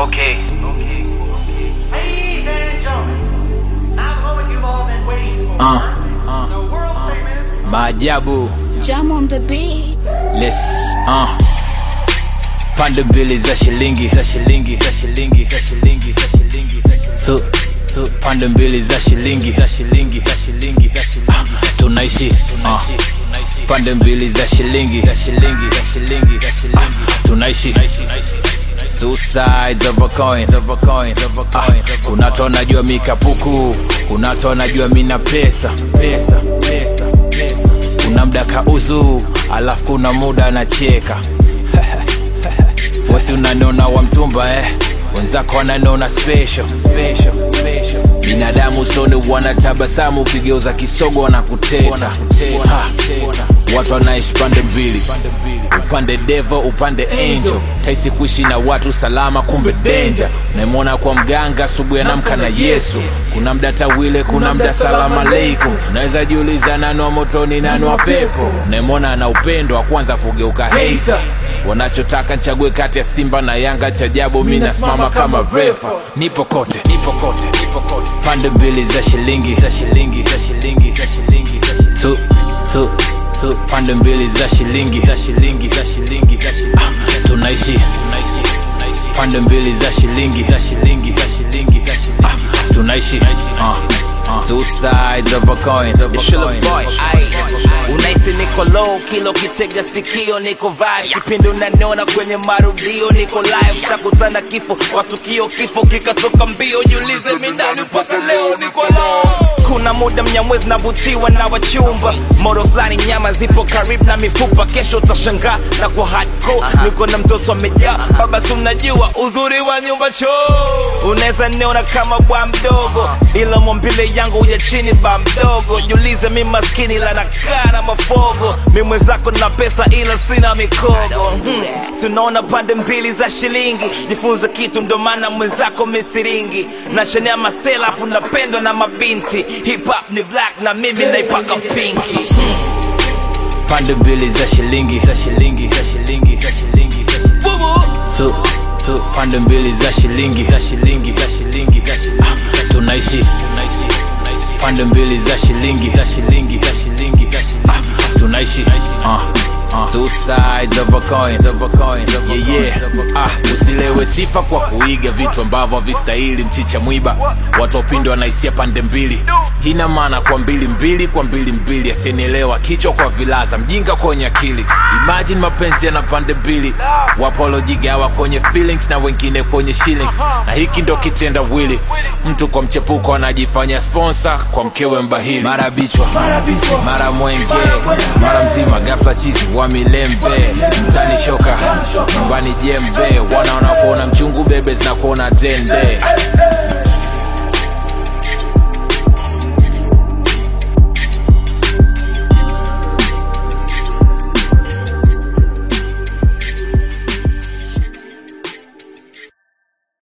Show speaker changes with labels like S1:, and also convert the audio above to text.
S1: Okay.
S2: Ladies and gentlemen, now the moment you've all been waiting for. The world famous
S1: Maajabu.
S3: Jam on the beat.
S1: Let's pande mbili za shilingi. Tu pande mbili za shilingi. Tunaishi pande mbili za shilingi. Tunaishi two sides of a coin. Unatona jua mikapuku, unatona jua mina pesa. Kuna mda kauzu, alafu kuna muda anacheka. Wesi unanona wa mtumba wenzako wananona special. Binadamu soni wanatabasamu, ukigeuza kisogo wanakuteta. Watu wanaishi pande mbili, upande devil, upande angel. Taisi kuishi na watu salama, kumbe danger. Unaimona kwa mganga, asubuhi anamka na Yesu. Kuna mda tawile, kuna mda salamu aleikum. Unaweza jiuliza nani wa motoni, nani wa pepo. Unaimona ana upendo, wa kwanza kugeuka hater. Wanachotaka nchague kati ya Simba na Yanga, chajabu mimi nasimama kama refa. Nipo kote. Pande mbili za shilingi. Tu pande mbili za shilingi. Tunaishi pande mbili za shilingi. Tunaishi two sides of a coin.
S4: Unaisi niko low, kilo kitega sikio, niko vibe. Kipindi unaniona kwenye marudio, niko live. Shakutana kifo, watukio kifo kikatoka mbio. Jiulize mindani mpaka leo niko low. Kuna muda mnyamwezi navutiwa na wachumba. Moro flani nyama zipo karibu na mifupa. Kesho utashangaa na kwa hardcore. Niko na mtoto amejaa, baba si unajua uzuri wa nyumba choo. Unaweza niona kama bwa mdogo, ila mwambile yangu ya chini ba mdogo. Jiulize mi maskini la nakaa na mafogo. Mi mwenzako na pesa ila sina mikogo. Si unaona pande mbili za shilingi. Jifunze kitu ndo maana mwenzako misiringi. Nachanea mastela afu napendwa na mabinti. Hip hop ni black na mimi naipaka pinki.
S1: Pande mbili za shilingi. Tu pande mbili za shilingi. Tunaishi pande mbili za shilingi. Tunaishi two sides of a coin. Usilewe sifa kwa kuiga vitu ambavyo havistahili. Mchicha mwiba, watu wapinde wanaisia pande mbili. Hina maana kwa mbili. Asienielewa kichwa kwa vilaza, mjinga kwenye akili. Imagine mapenzi yana pande mbili. Wapolojigawa kwenye feelings na wengine kwenye shillings. Na hiki ndo kitenda wili. Mtu kwa mchepuko anajifanya sponsor kwa mkewe mbahili. Mara bichwa, mara mwenge, mara mzima ghafla chizi wa milembe. Mtani shoka, nyumbani jembe. Wanaona kuona mchungu bebe zina kuona dende.